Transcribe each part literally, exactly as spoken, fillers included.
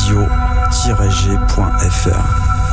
radio tiret g point f r.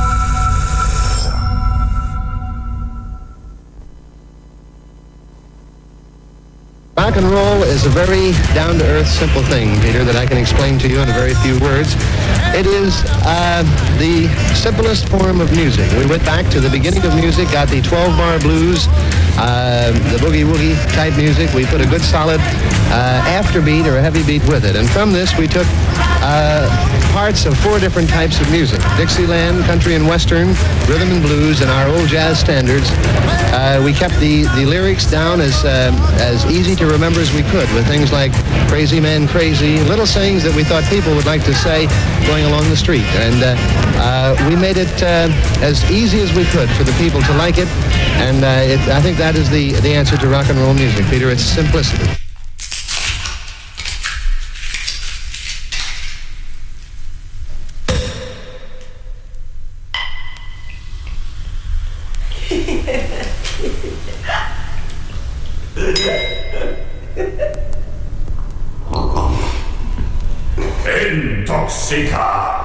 Rock and roll is a very down-to-earth, simple thing, Peter, that I can explain to you in a very few words. It is uh, the simplest form of music. We went back to the beginning of music, got the twelve-bar blues, uh, the boogie-woogie type music. We put a good solid uh, afterbeat or a heavy beat with it. And from this, we took uh, parts of four different types of music: Dixieland, country and western, rhythm and blues, and our old jazz standards. Uh, we kept the, the lyrics down as uh, as easy to remember as we could, with things like "Crazy Man, Crazy," little sayings that we thought people would like to say going along the street. And uh, uh, we made it uh, as easy as we could for the people to like it. And uh, it, I think that is the, the answer to rock and roll music, Peter. It's simplicity. Intoxica.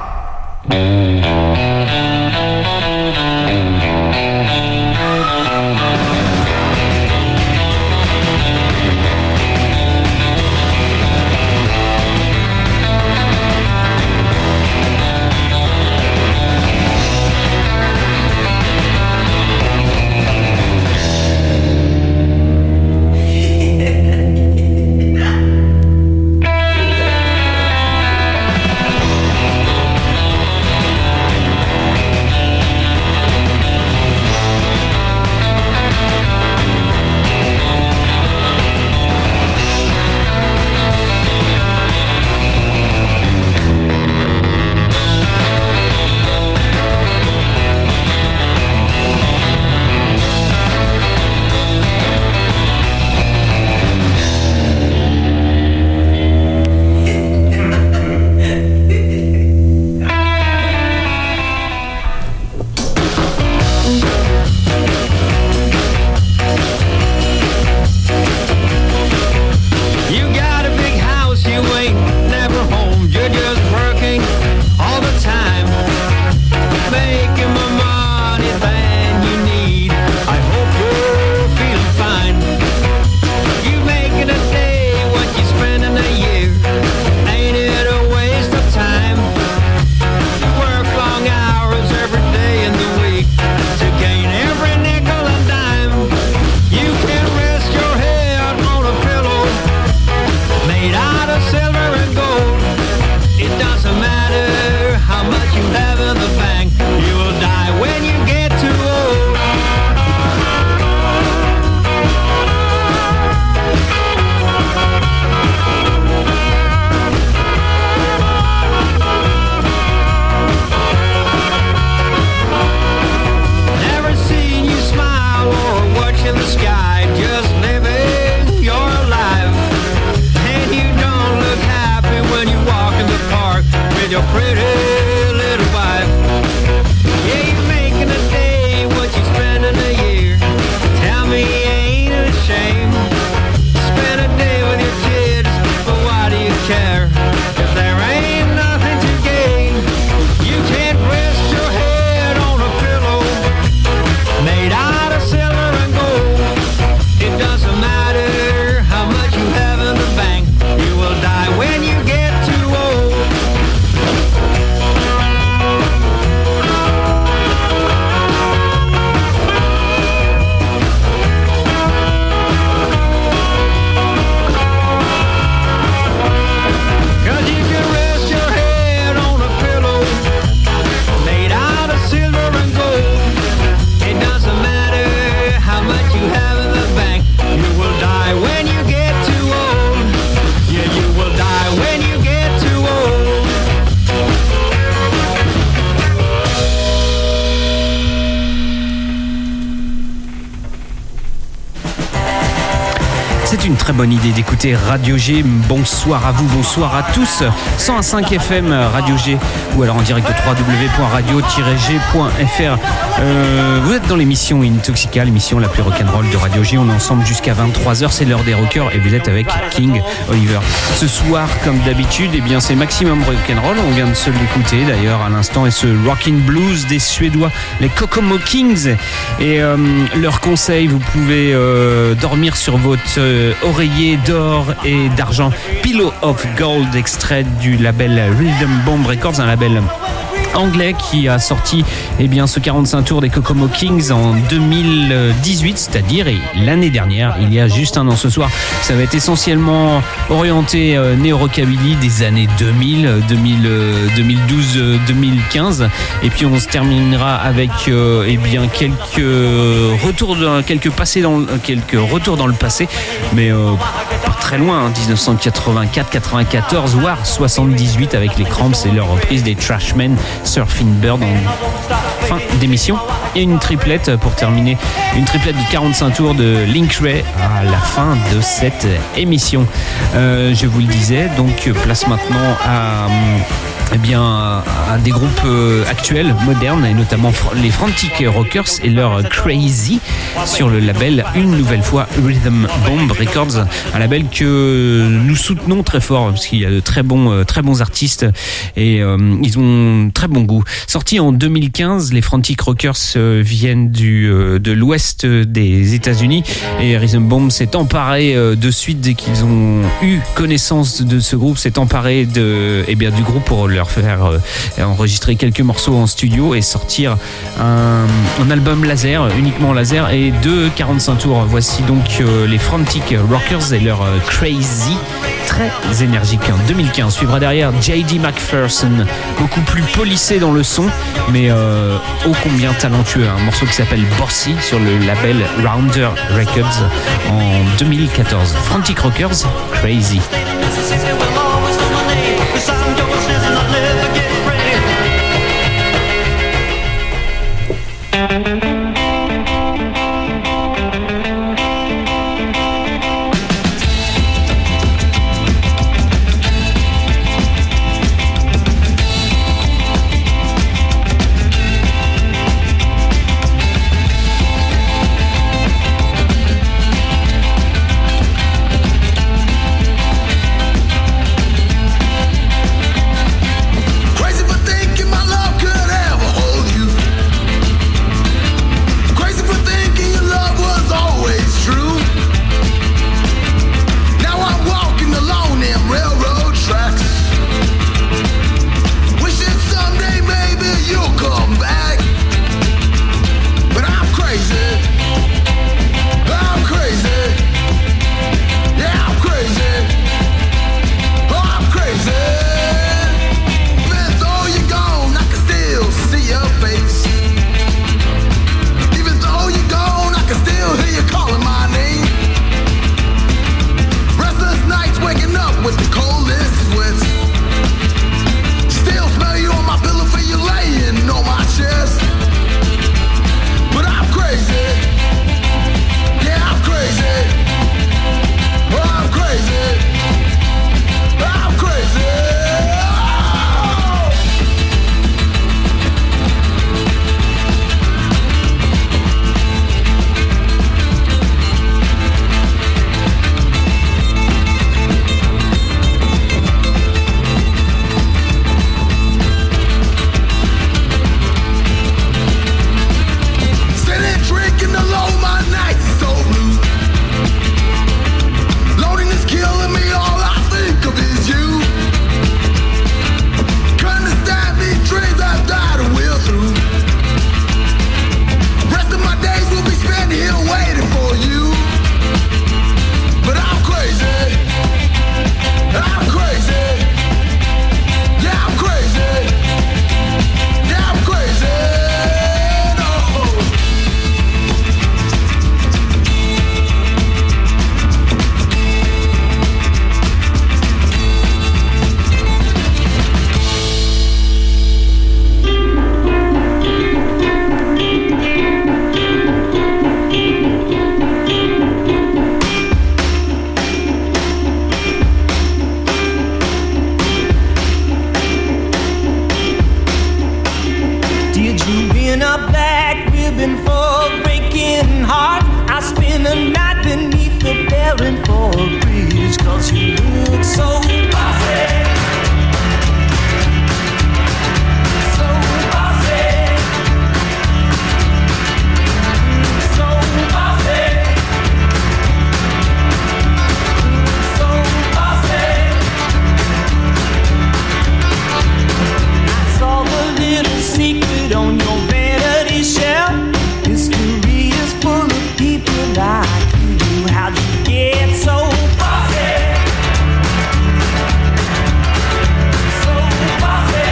C'est une très bonne idée d'écouter Radio G. Bonsoir à vous, bonsoir à tous. cent un virgule cinq F M Radio G ou alors en direct de w w w point radio tiret g point f r. Euh, vous êtes dans l'émission Intoxica, l'émission la plus rock'n'roll de Radio G. On est ensemble jusqu'à vingt-trois heures, c'est l'heure des rockers et vous êtes avec King Oliver. Ce soir, comme d'habitude, eh bien c'est Maximum Rock'n'Roll. On vient de se l'écouter d'ailleurs à l'instant et ce Rockin' Blues des Suédois, les Kokomo Kings. Et euh, leur conseil, vous pouvez euh, dormir sur votre euh, oreiller d'or et d'argent. Pillow of Gold, extrait du label Rhythm Bomb Records, un label anglais qui a sorti eh bien, ce quarante-cinq tours des Kokomo Kings en deux mille dix-huit, c'est-à-dire l'année dernière, il y a juste un an ce soir. Ça va être essentiellement orienté euh, néo-rockabilly des années deux mille, deux mille, euh, deux mille douze, euh, deux mille quinze, et puis on se terminera avec euh, eh bien, quelques retours, de, quelques passés dans, quelques retours dans le passé, mais euh, pas très loin, hein, dix-neuf cent quatre-vingt-quatre quatre-vingt-quatorze, voire soixante-dix-huit avec les Cramps et leur reprise des Trashmen, Surfing Bird en fin d'émission, et une triplette pour terminer, une triplette de quarante-cinq tours de Link Ray à la fin de cette émission. Euh, je vous le disais, donc place maintenant à eh bien, à des groupes actuels, modernes, et notamment les Frantic Rockers et leur Crazy sur le label, une nouvelle fois, Rhythm Bomb Records, un label que nous soutenons très fort parce qu'il y a de très bons, très bons artistes et euh, ils ont très bon goût. Sorti en deux mille quinze, les Frantic Rockers euh, viennent du, euh, de l'ouest des États-Unis et Rhythm Bomb s'est emparé euh, de suite dès qu'ils ont eu connaissance de ce groupe, s'est emparé de, eh bien, du groupe pour leur faire euh, enregistrer quelques morceaux en studio et sortir un, un album laser, uniquement laser, et deux quarante-cinq tours. Voici donc euh, les Frantic Rockers et leur euh, Crazy, très énergique. En deux mille quinze suivra derrière J D McPherson, beaucoup plus polissé dans le son, mais euh, ô combien talentueux. Un morceau qui s'appelle Bossy sur le label Rounder Records en deux mille quatorze. Frantic Rockers, Crazy. bearing for a bridge, 'cause you look so bossy. Secret on your vanity shelf. History is full of people like you. How'd you get so bossy? So bossy.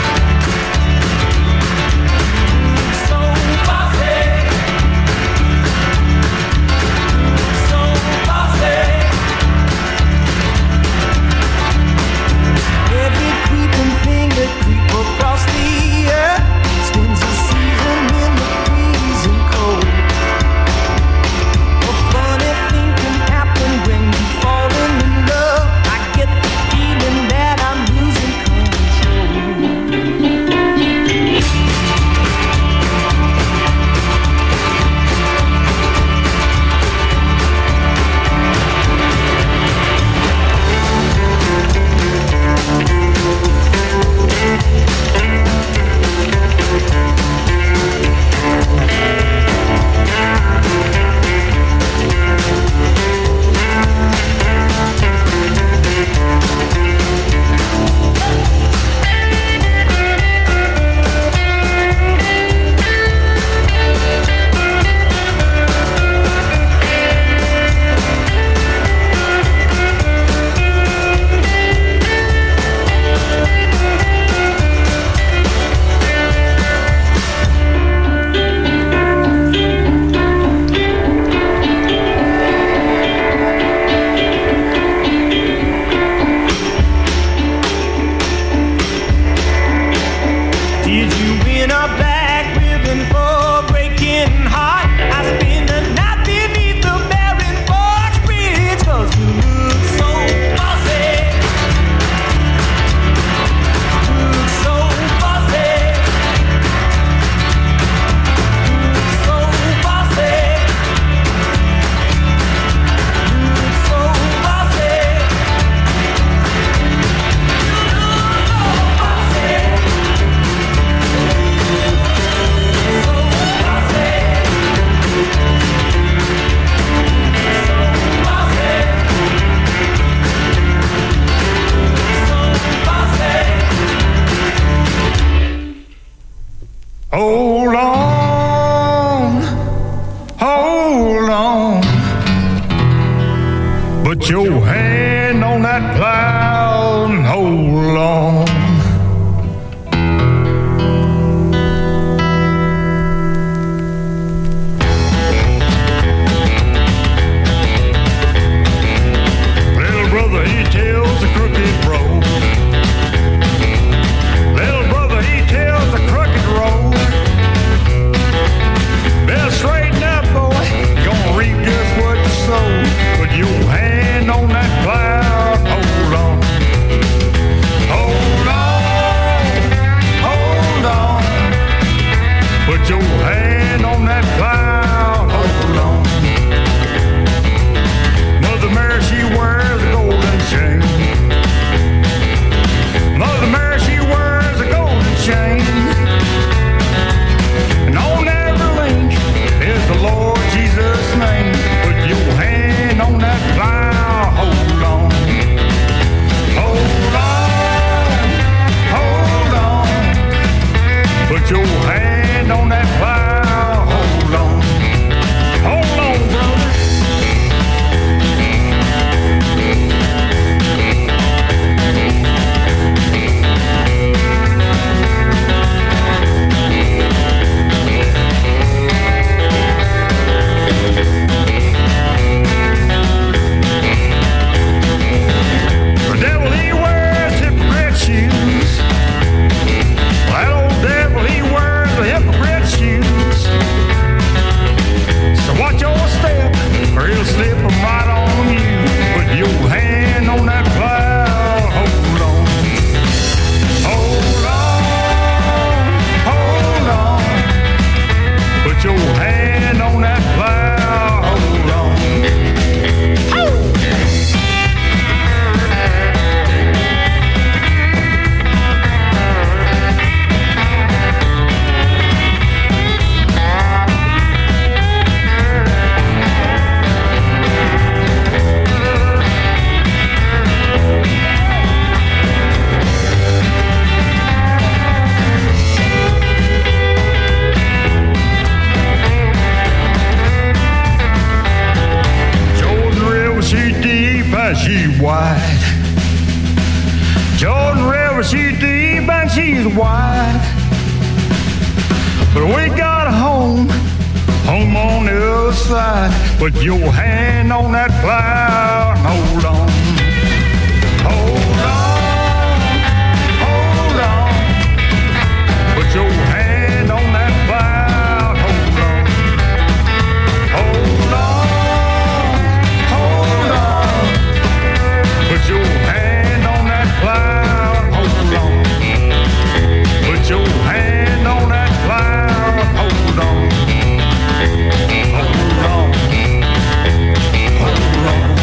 So bossy. So bossy. Every creeping finger creep across the earth. Spends a season in the freezing cold. A funny thing can happen when you're falling in love. I get the feeling that I'm losing Hold on, hold on. Put your hand on that plow and hold on. Little brother, he tells the crooked road. Little brother, he tells the crooked road. Better straighten up, boy. You're gonna reap just what you sow. Put your hand on that plow, hold on. and she's wide. Jordan River, she's deep and she's wide. But we got a home, home on the other side. Put your hand on that plow and hold on. Hold on, hold on. Put your hand on that plow, hold on. Hold on, hold on. Put your hand on that plow, hold on. Put your hand on that plow, hold on. Hold on, hold on.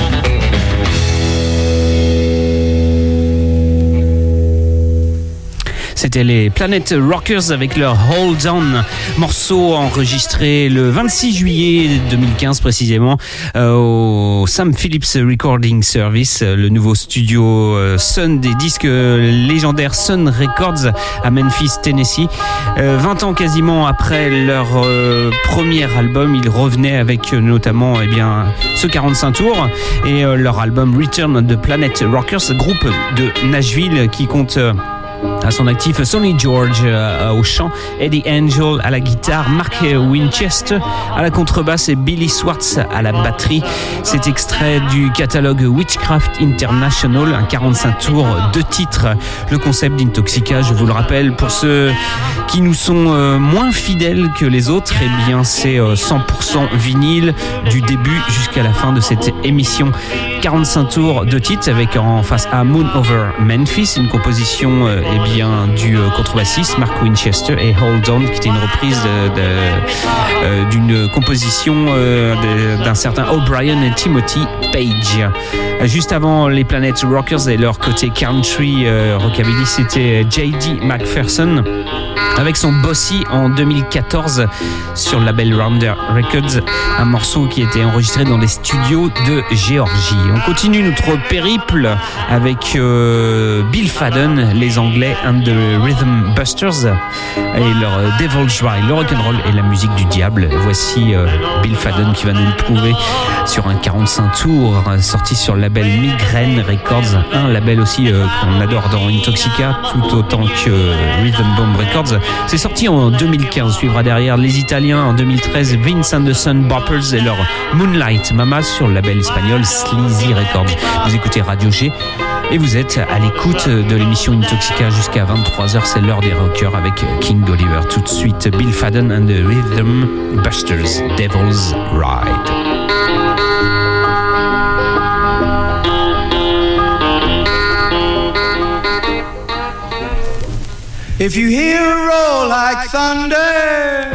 C'était les Planet Rockers avec leur Hold On, morceau enregistré le vingt-six juillet deux mille quinze précisément euh, au Sam Phillips Recording Service, le nouveau studio euh, Sun des disques légendaires Sun Records à Memphis, Tennessee. Euh, vingt ans quasiment après leur euh, premier album, ils revenaient avec euh, notamment eh bien, ce quarante-cinq tours et euh, leur album Return of the Planet Rockers, groupe de Nashville qui compte... Euh, à son actif Sonny George euh, au chant, Eddie Angel à la guitare, Mark Winchester à la contrebasse et Billy Swartz à la batterie. C'est extrait du catalogue Witchcraft International, un quarante-cinq tours, deux titres. Le concept d'Intoxica, je vous le rappelle, pour ceux qui nous sont euh, moins fidèles que les autres, eh bien c'est euh, cent pour cent vinyle du début jusqu'à la fin de cette émission. quarante-cinq tours, deux titres avec en face à Moon Over Memphis, une composition euh, eh bien, du euh, contrebassiste Mark Winchester, et Hold On qui était une reprise de, de, euh, d'une composition euh, de, d'un certain O'Brien et Timothy Page. Juste avant les Planet Rockers et leur côté country euh, rockabilly, c'était J D McPherson avec son Bossy en deux mille quatorze sur le label Rounder Records, un morceau qui a été enregistré dans les studios de Géorgie. On continue notre périple avec euh, Bill Fadden, les Anglais and the Rhythm Busters et leur Devil's Ride, le rock'n'roll et la musique du diable. Voici euh, Bill Fadden qui va nous le prouver sur un quarante-cinq tours sorti sur le label Migraine Records, un label aussi euh, qu'on adore dans Intoxica tout autant que euh, Rhythm Bomb Records. C'est sorti en deux mille quinze, suivra derrière les Italiens en deux mille treize, Vince and the Sun Boppers et leur Moonlight Mama sur le label espagnol Sleazy Records. Vous écoutez Radio G et vous êtes à l'écoute de l'émission Intoxica jusqu'à vingt-trois heures, c'est l'heure des rockers avec King Oliver. Tout de suite, Bill Fadden and the Rhythm Busters, Devil's Ride. If you hear a roar like thunder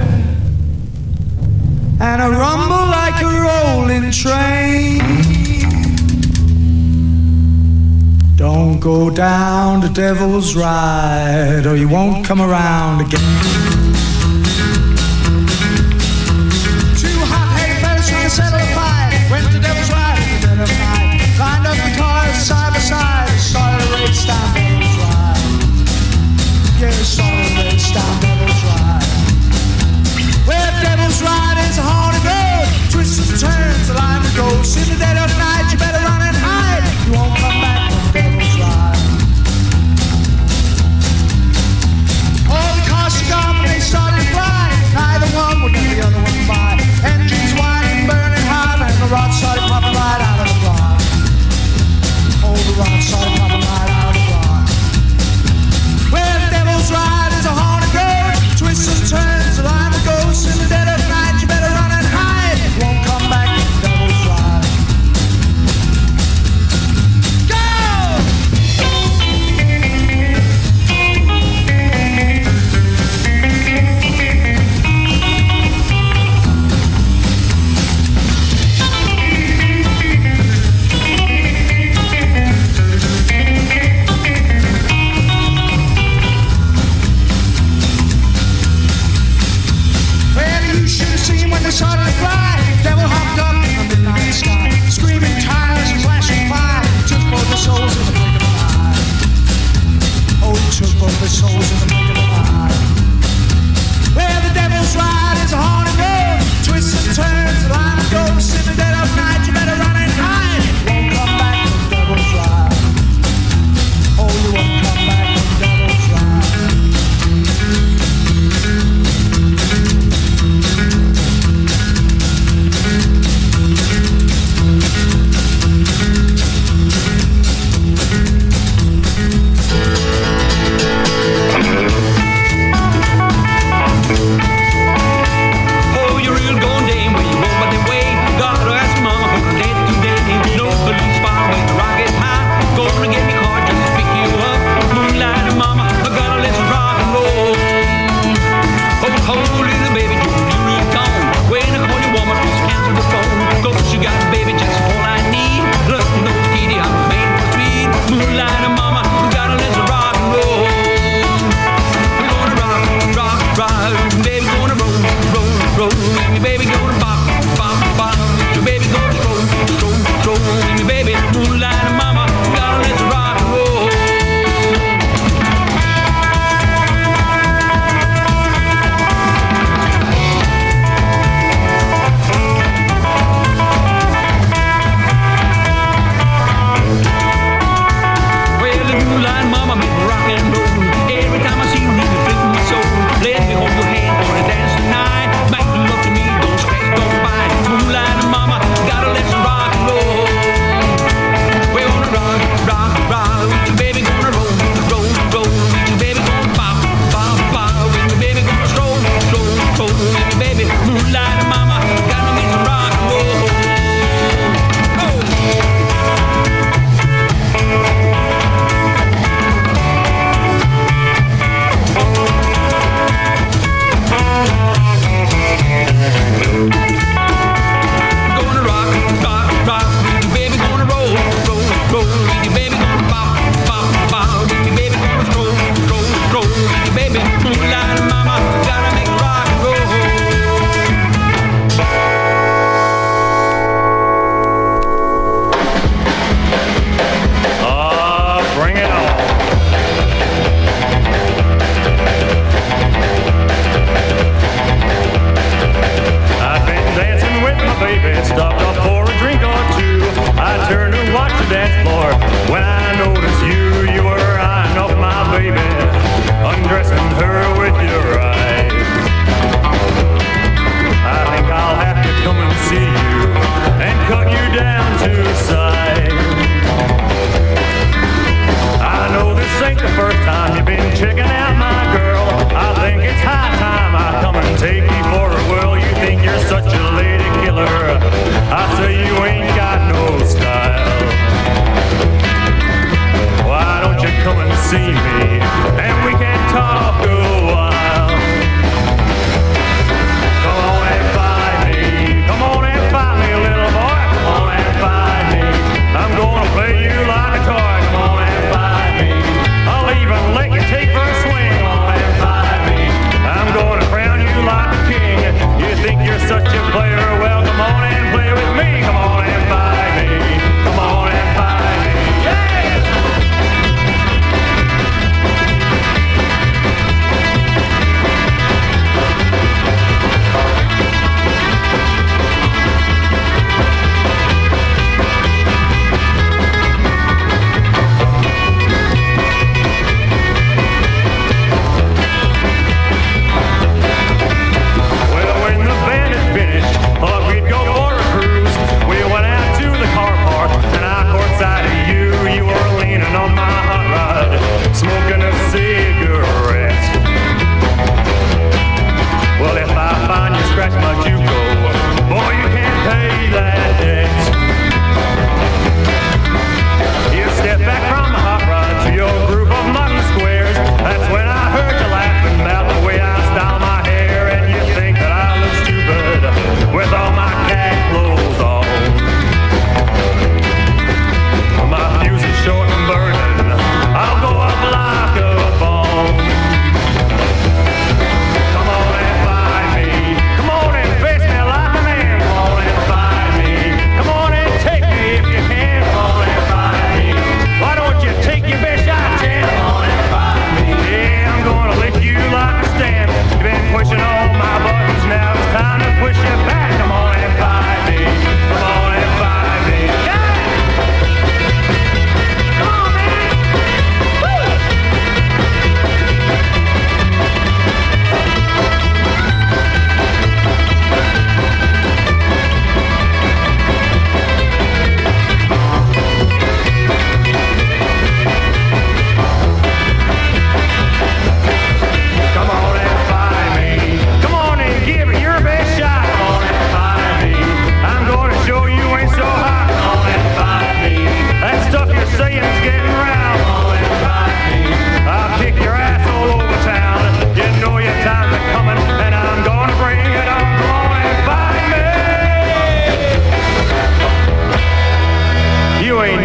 and a rumble like a rolling train, don't go down the Devil's Ride or you won't come around again. Two hot hay fellas trying to settle a fight, went to Devil's Ride in the dead of night, lined up the cars side by side, started a race down Devil's Ride. Yeah, started a race down Devil's Ride. Well, Devil's Ride is a haunted road, twists and turns, the line of ghosts. In the dead of night, you better run and hide, you won't come back from Devil's Ride. All the cars are gone, but they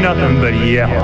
nothing but yellow.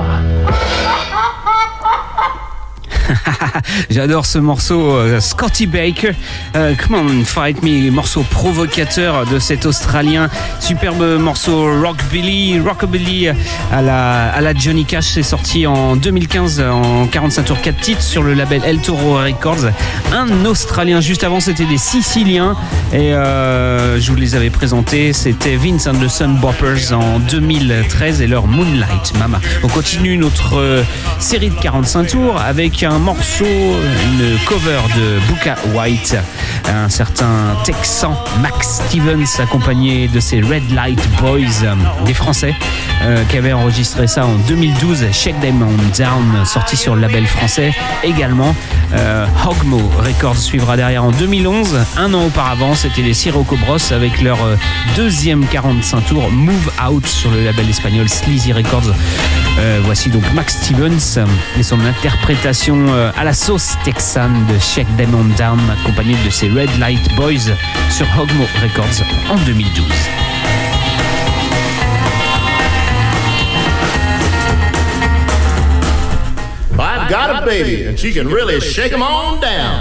J'adore ce morceau, euh, Scotty Baker, euh, Come On Fight Me, morceau provocateur de cet Australien, superbe morceau rockabilly, rockabilly à la, à la Johnny Cash, c'est sorti en deux mille quinze en quarante-cinq tours, quatre titres sur le label El Toro Records. Un Australien, juste avant c'était des Siciliens et euh, je vous les avais présentés, c'était Vince and the Sun Boppers en deux mille treize et leur Moonlight Mama. On continue notre euh, série de quarante-cinq tours avec un morceau, une cover de Booka White, un certain Texan Max Stevens accompagné de ses Red Light Boys, des Français euh, qui avaient enregistré ça en deux mille douze. Shake Them On Down, sorti sur le label français également. euh, Hogmo Records suivra derrière en deux mille onze. Un an auparavant, c'était les Sirocco Bros avec leur euh, deuxième quarante-cinq tours Move Out sur le label espagnol Sleazy Records. Euh, voici donc Max Stevens et son interprétation euh, à la sauce texane de Shake Them On Down, accompagné de ses Red Light Boys sur Hogmo Records en deux mille douze. I've got a baby and she can really shake 'em on down.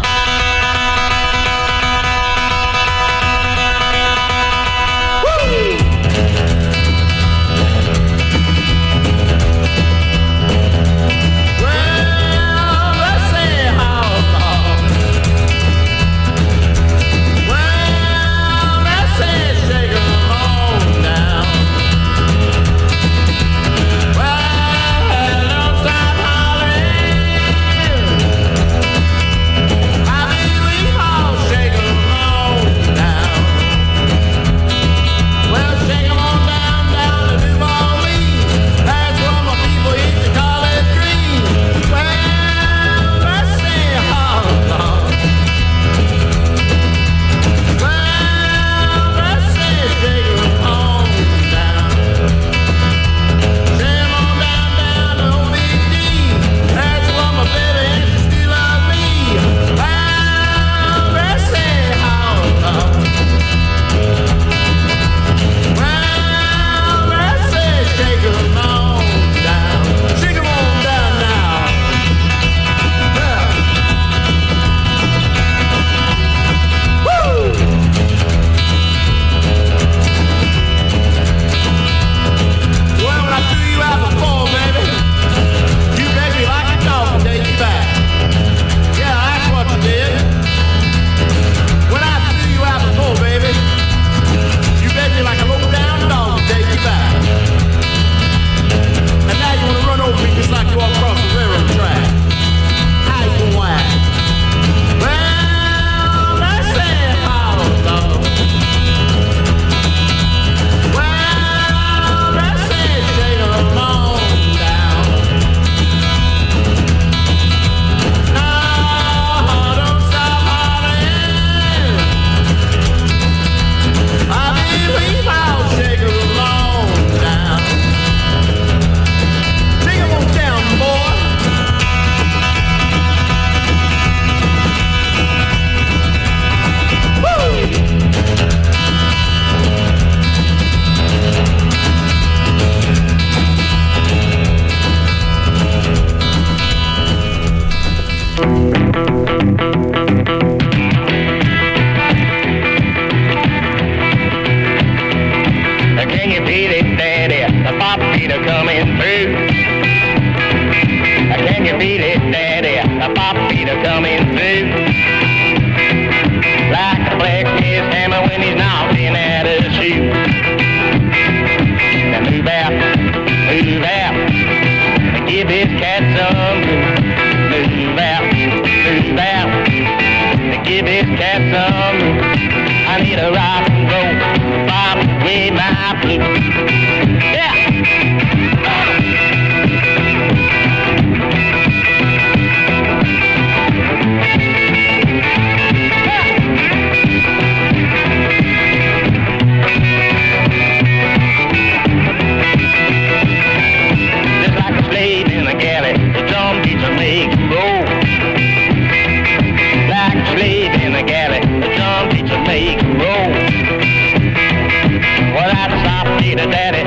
Daddy.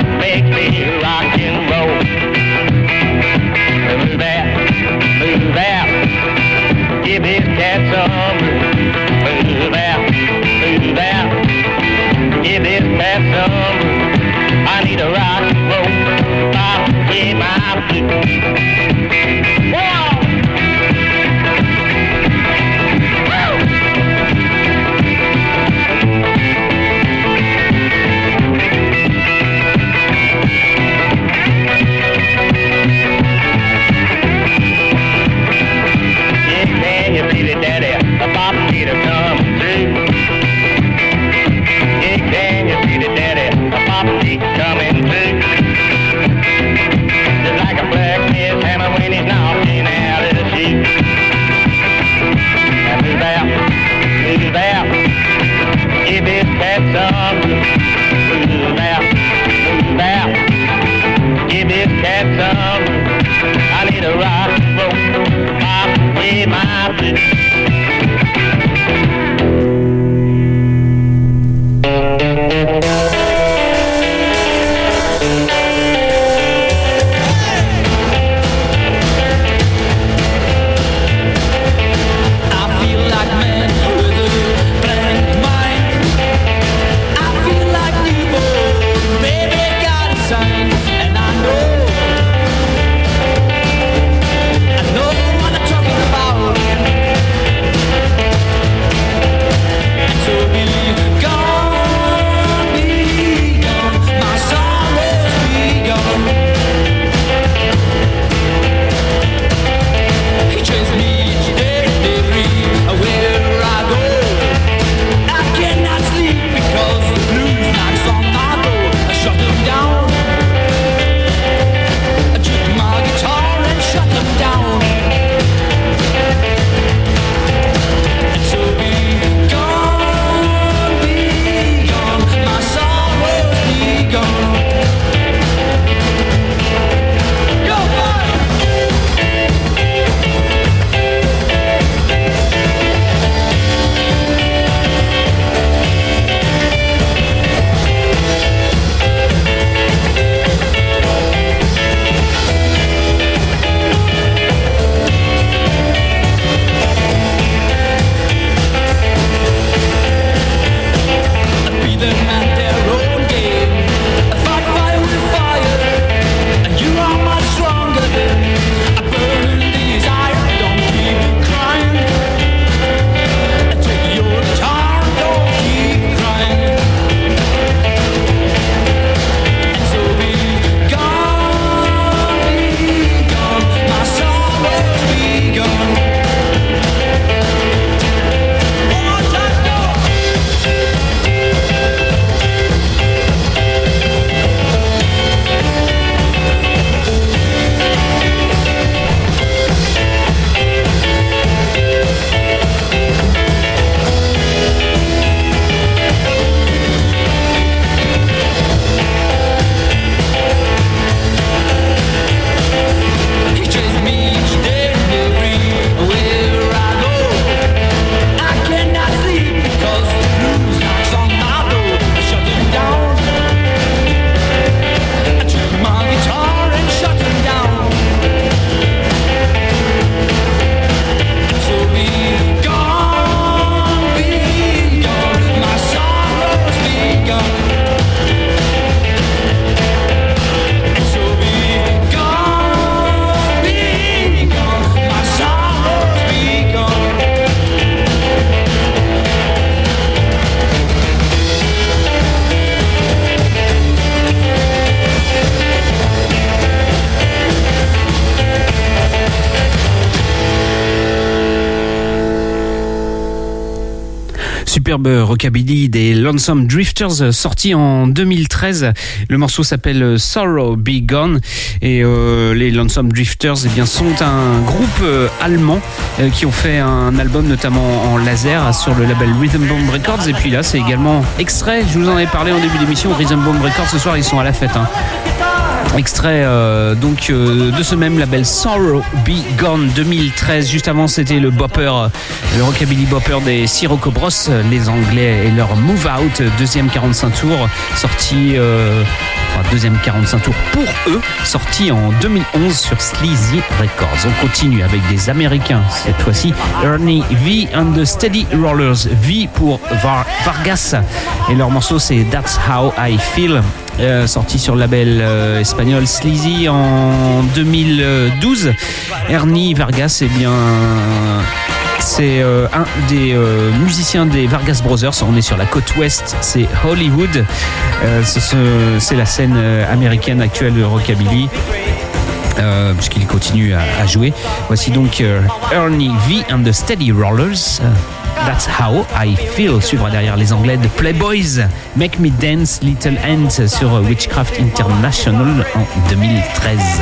summer. I need a rock and roll, pop away my blues. Superbe rockabilly des Lonesome Drifters, sorti en deux mille treize. Le morceau s'appelle Sorrow Be Gone et euh, les Lonesome Drifters eh bien, sont un groupe euh, allemand euh, qui ont fait un album notamment en laser sur le label Rhythm Bomb Records. Et puis là c'est également extrait, je vous en ai parlé en début d'émission, Rhythm Bomb Records ce soir ils sont à la fête hein. Extrait euh, donc euh, de ce même label Sorrow Be Gone deux mille treize. Juste avant c'était le bopper, le rockabilly bopper des Sirocco Bros, les Anglais et leur Move Out, deuxième quarante-cinq tours sorti euh, enfin deuxième quarante-cinq tours pour eux, sorti en deux mille onze sur Sleazy Records. On continue avec des Américains cette fois-ci, Ernie V and the Steady Rollers, V pour Var- Vargas et leur morceau c'est That's How I Feel. Euh, sorti sur le label euh, espagnol Sleazy en deux mille douze. Ernie Vargas, eh bien, c'est euh, un des euh, musiciens des Vargas Brothers. On est sur la côte ouest, c'est Hollywood. Euh, c'est, ce, c'est la scène euh, américaine actuelle de rockabilly. Euh, puisqu'il continue à, à jouer. Voici donc euh, Ernie V and the Steady Rollers. That's How I Feel. Suivra derrière les Anglais de Playboys, Make Me Dance Little Ant sur Witchcraft International en deux mille treize.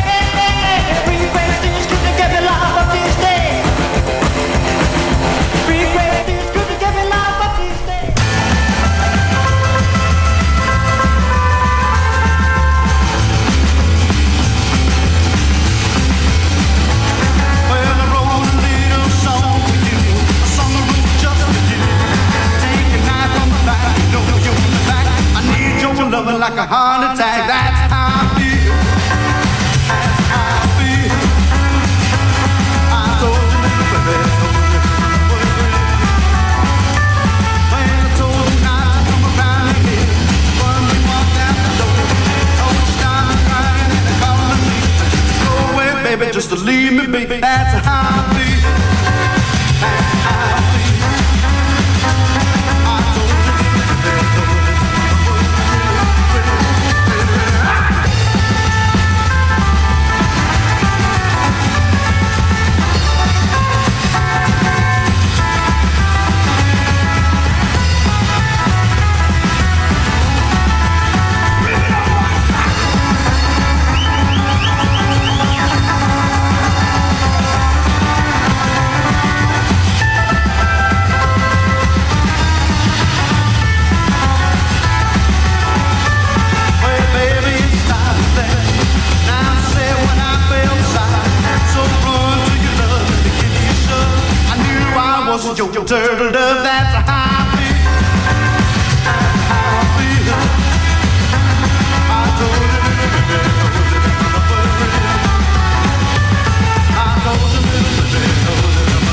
just to leave me, baby. That's how I feel. That's how I feel. I told you. Your, your turtle dove, that's how I feel. That's how I feel. I told you, I told you, I told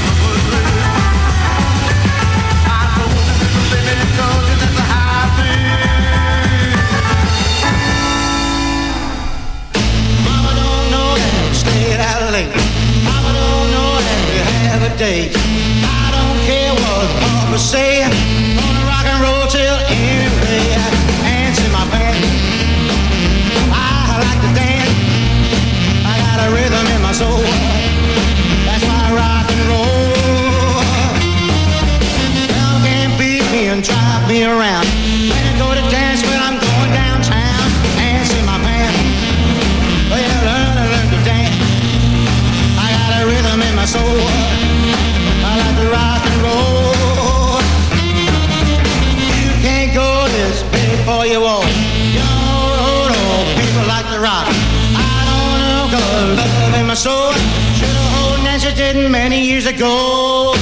you, baby, told you that's how I feel. Mama don't know that you stayed out late. Mama don't know that you have a date. Care what Papa say, gonna rock and roll till anyway. Answer my band, I like to dance. I got a rhythm in my soul, that's why I rock and roll. Well, can't beat me and drive me around. When I go to dance, when I'm going downtown. Answer my band, well, you learn to learn to dance. I got a rhythm in my soul, I like to rock and roll. You can't go this before you walk. You don't know people like to rock. I don't know, cause love in my soul. Should've hold Nancy did many years ago.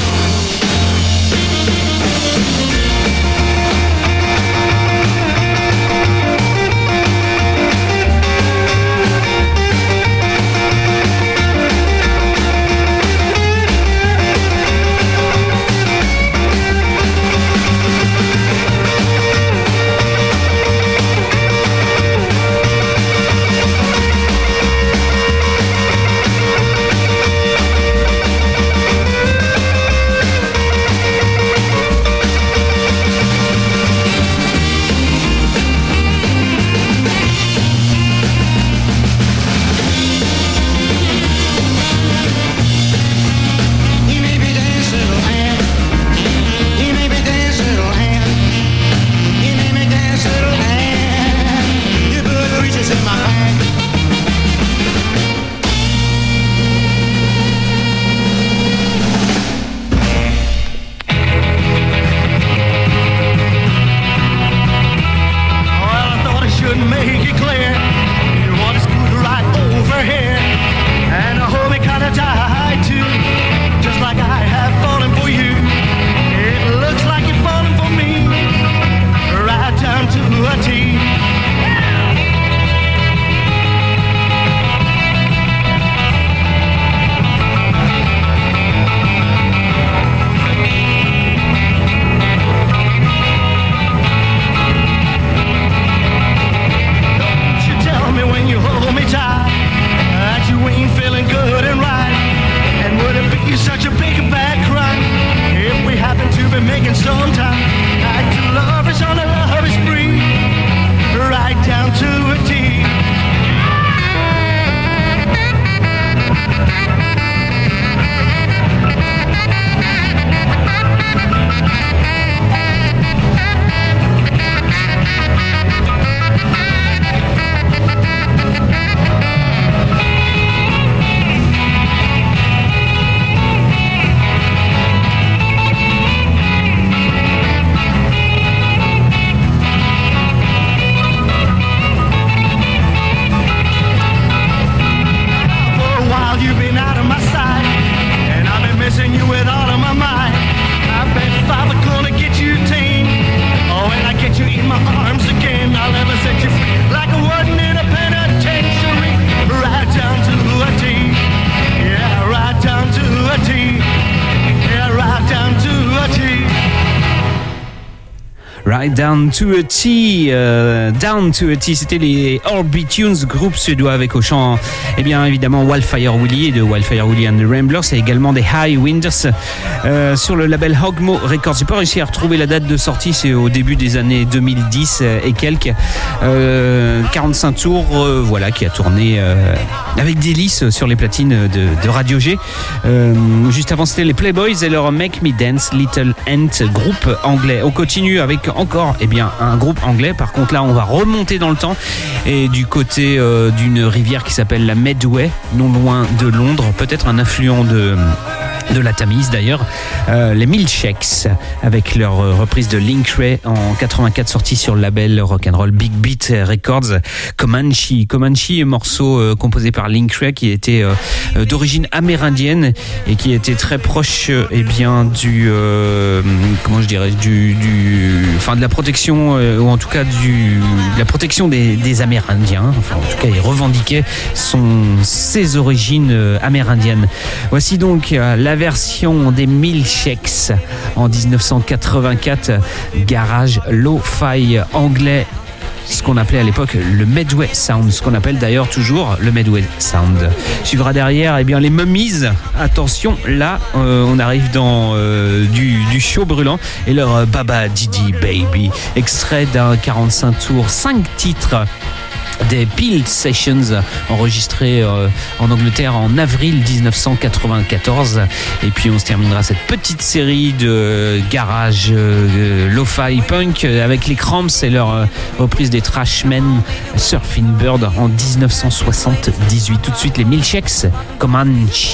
Right Down to a T, euh, Down to a T, c'était les Orby Tunes, groupe suédois avec au chant, eh bien évidemment Wildfire Willy et de Wildfire Willy and the Ramblers, et également des High Winders euh, sur le label Hogmo Records. J'ai pas réussi à retrouver la date de sortie, c'est au début des années deux mille dix euh, et quelques. Euh, quarante-cinq tours, euh, voilà, qui a tourné euh, avec délice sur les platines de, de Radio G. Euh, juste avant, c'était les Playboys et leur Make Me Dance Little Ant, groupe anglais. On continue avec encore eh bien, un groupe anglais. Par contre, là, on va remonter dans le temps et du côté euh, d'une rivière qui s'appelle la Medway, non loin de Londres, peut-être un affluent de... de la Tamise d'ailleurs, euh, les Milkshakes avec leur reprise de Link Ray en quatre-vingt-quatre, sortie sur le label rock'n'roll Big Beat Records. Comanche, Comanche, morceau euh, composé par Link Ray qui était euh, d'origine amérindienne et qui était très proche euh, eh bien du euh, comment je dirais du, du enfin de la protection euh, ou en tout cas du de la protection des, des Amérindiens. Enfin en tout cas il revendiquait son ses origines euh, amérindiennes. Voici donc euh, la version des Milkshakes en dix-neuf cent quatre-vingt-quatre, garage lo-fi anglais, ce qu'on appelait à l'époque le Medway Sound, ce qu'on appelle d'ailleurs toujours le Medway Sound. Suivra derrière eh bien, les Mummies. Attention, là euh, on arrive dans euh, du, du chaud brûlant et leur euh, Baba Didi Baby, extrait d'un quarante-cinq tours, cinq titres des Peel Sessions enregistrés euh, en Angleterre en avril dix-neuf cent quatre-vingt-quatorze. Et puis on se terminera cette petite série de garage euh, lo-fi punk avec les Cramps et leur euh, reprise des Trashmen Surfing Bird en dix-neuf cent soixante-dix-huit. Tout de suite les Milkshakes, Comanche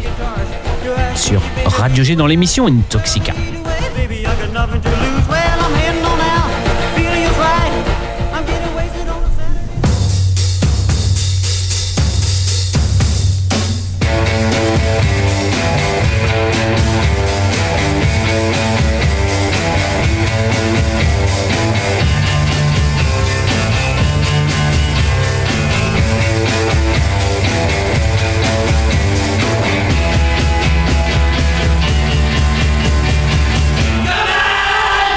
sur Radio G dans l'émission Intoxica. Come on!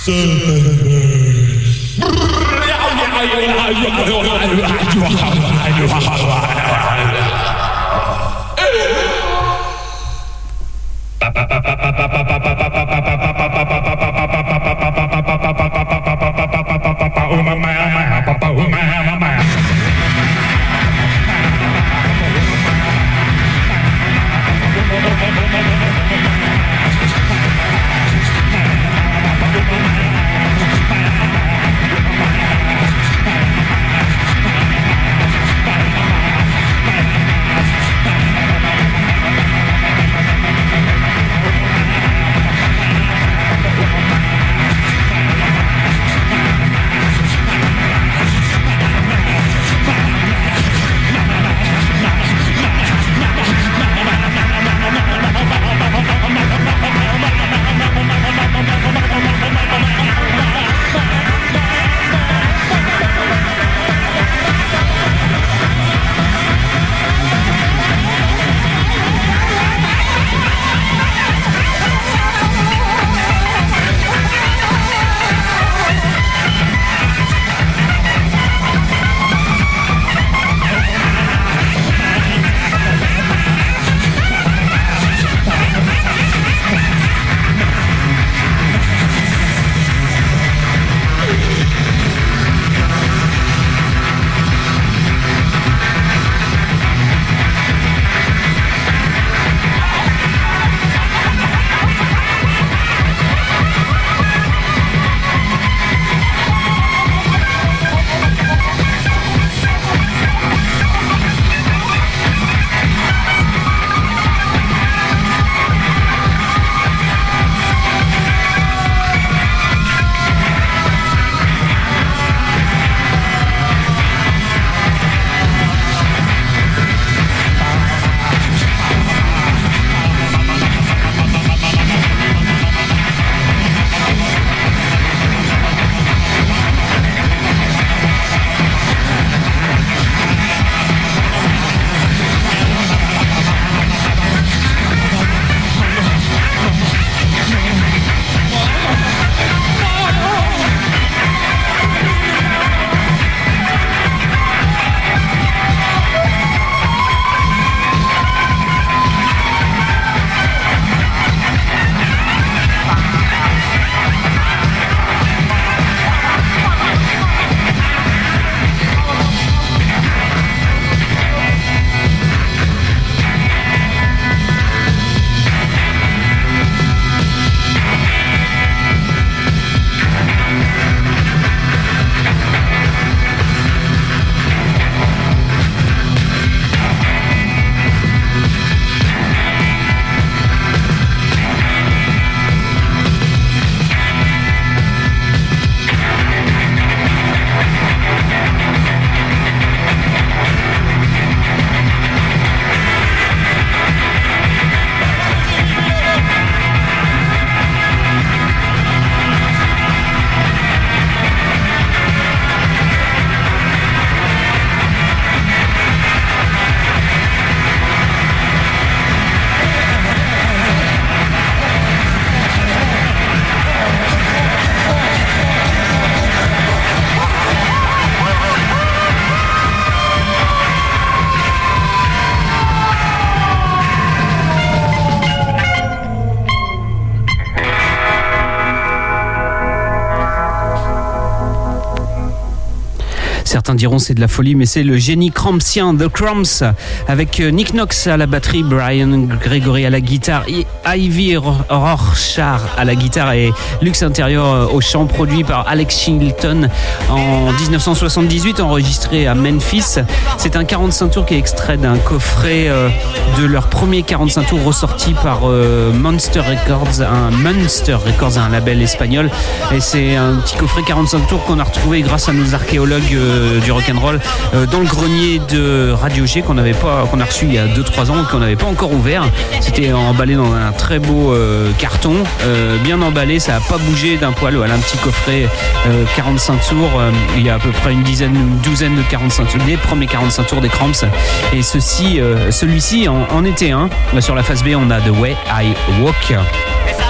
Certains diront c'est de la folie, mais c'est le génie crampsien, The Cramps, avec Nick Knox à la batterie, Brian Gregory à la guitare, Ivy Rorschach à la guitare et Lux Interior au chant, produit par Alex Chilton en dix-neuf cent soixante-dix-huit, enregistré à Memphis. C'est un quarante-cinq tours qui est extrait d'un coffret de leur premier quarante-cinq tours ressorti par Monster Records, un Monster Records, un label espagnol. Et c'est un petit coffret quarante-cinq tours qu'on a retrouvé grâce à nos archéologues du rock'n'roll dans le grenier de Radio G qu'on avait pas, qu'on a reçu il y a deux trois ans, qu'on n'avait pas encore ouvert. C'était emballé dans un très beau euh, carton, euh, bien emballé, ça n'a pas bougé d'un poil. Voilà, un petit coffret euh, quarante-cinq tours. Euh, il y a à peu près une dizaine, une douzaine de quarante-cinq tours, les premiers quarante-cinq tours des Cramps. Et ceci, euh, celui-ci en, en était un. Là, sur la face B, on a The Way I Walk.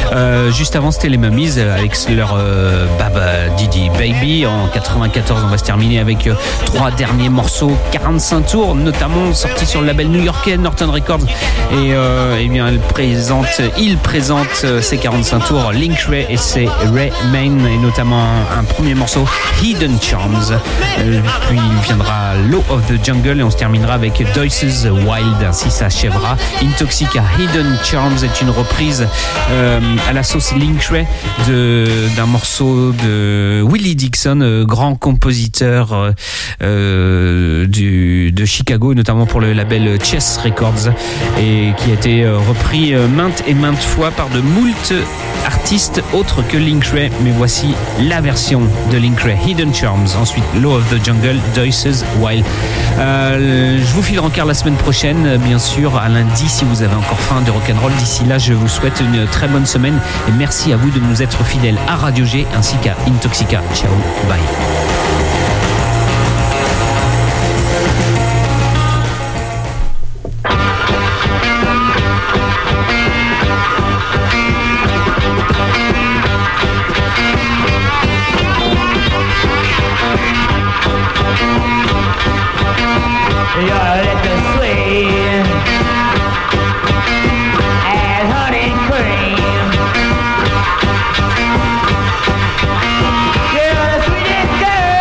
Euh, juste avant, c'était les Mummies avec leur euh, Baba Didi Baby. En quatre-vingt-quatorze, on va se terminer avec euh, trois derniers morceaux, quarante-cinq tours, notamment sortis sur le label new-yorkais Norton Records. Et euh, eh bien, elle présente, il présente euh, ces quarante-cinq tours, Link Wray et ses Ray Main, et notamment un, un premier morceau, Hidden Charms. Euh, puis viendra Law of the Jungle et on se terminera avec Doyce's Wild. Ainsi s'achèvera Intoxica. Hidden Charms est une reprise euh, à la sauce Link Wray de, d'un morceau de Willie Dixon, euh, grand compositeur euh, du, de Chicago, notamment pour le label Chess Records, et qui a été euh, repris euh, maintes et maintes fois par de moult artistes autres que Link Wray. Mais voici la version de Link Wray, Hidden Charms. Ensuite, Law of the Jungle, Doyce's Wild. Euh, je vous file le rencard la semaine prochaine, bien sûr, à lundi, si vous avez encore faim de rock'n'roll. D'ici là, je vous souhaite une très bonne semaine et merci à vous de nous être fidèles à Radio G ainsi qu'à Intoxica. Ciao, bye. Your liquor sweet as honey cream. You're the sweetest girl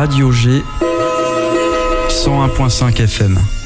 Radio G cent un virgule cinq F M.